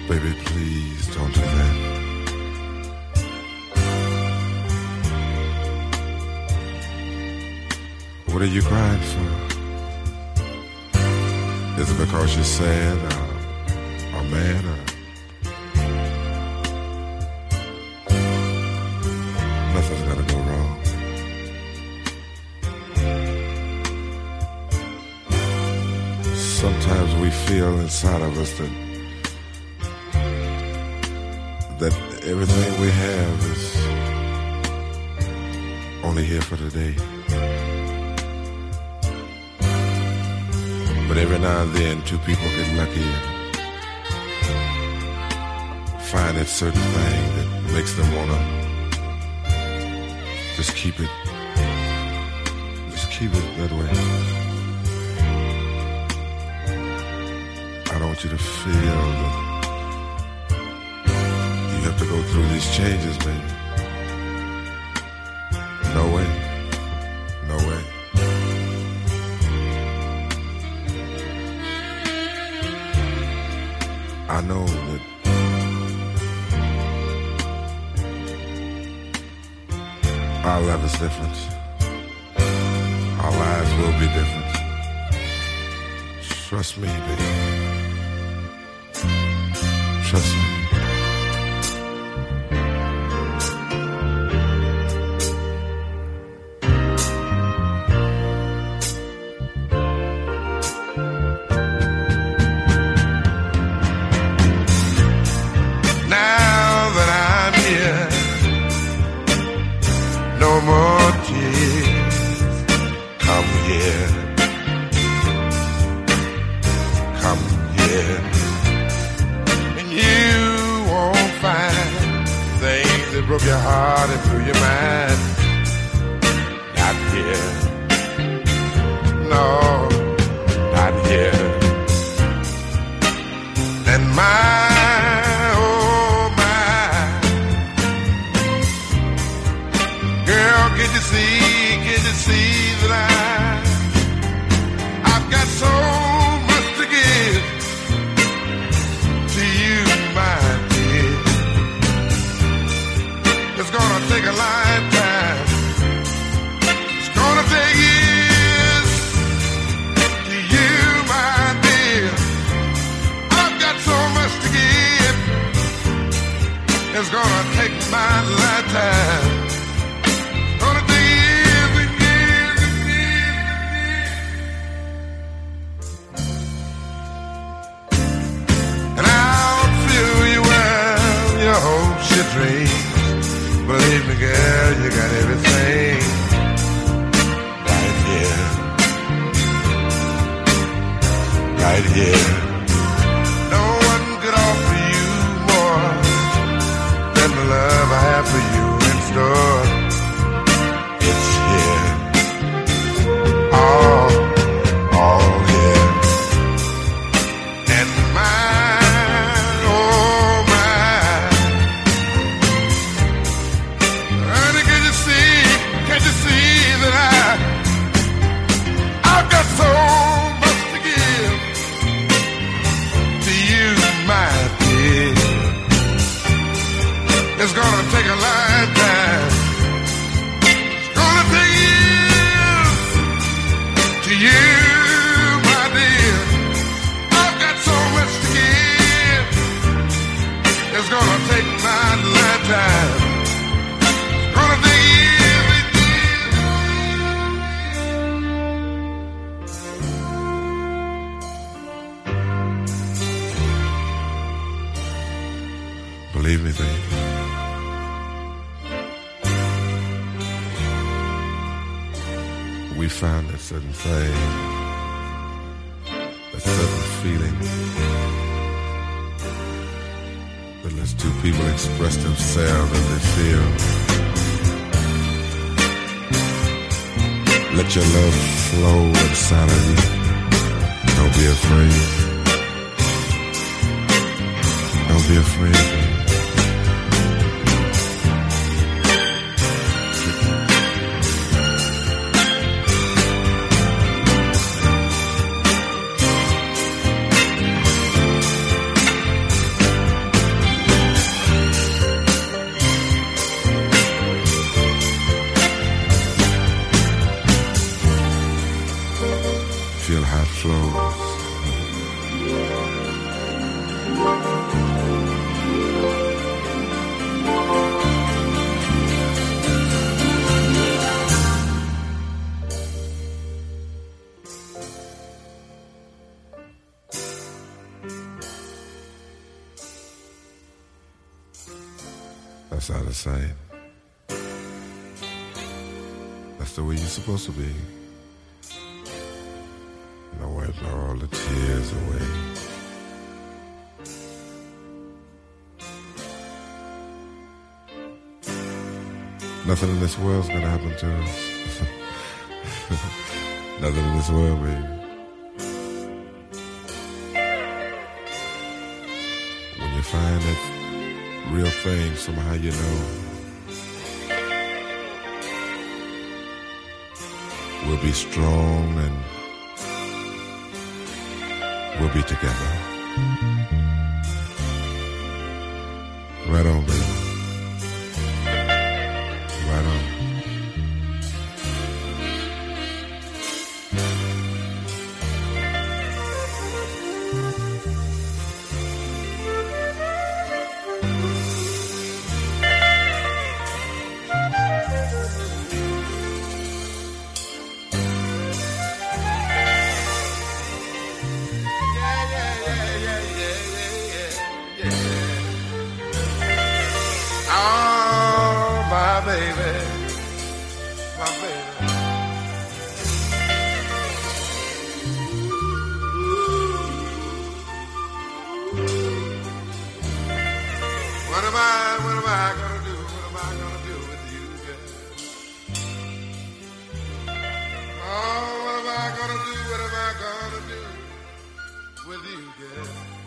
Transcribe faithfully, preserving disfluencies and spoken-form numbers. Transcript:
Baby, please don't do that. What are you crying for? Is it because you're sad or, or mad or nothing's gonna go wrong? Sometimes we feel inside of us that that everything we have is only here for today. But every now and then, two people get lucky and find that certain thing that makes them want to just keep it, just keep it that way. I don't want you to feel that you have to go through these changes, baby. No way. No way. I know that our love is different. Our lives will be different. Trust me, baby. Trust me. No more tears. Come here. Come here. And you won't find things that broke your heart and blew your mind. Not here. No, not here. And my Can you see, can you see that I, I've got so much to give to you, my dear. It's gonna take a lifetime. It's gonna take years to you, my dear. I've got so much to give. It's gonna take my lifetime. Your dreams. Believe me, girl, you got everything right here, right here. No one could offer you more than the love I have for you in store. It's here, all, all here, and my. It's gonna take a lifetime. It's gonna take years to you, my dear. I've got so much to give. It's gonna take my lifetime. It's gonna take years. Believe me, baby. We found that certain thing, that certain feeling that lets two people express themselves as they feel. Let your love flow inside of you. Don't be afraid. Don't be afraid, baby. flows. That's out of sight. That's the way you're supposed to be. And I wipe all the tears away. Nothing in this world's gonna happen to us. Nothing in this world, baby. When you find that real thing, somehow you know we'll be strong and we'll be together. Right on, baby. Right on. What am I, what am I gonna do? What am I gonna do with you, girl? Oh, what am I gonna do? What am I gonna do with you, girl?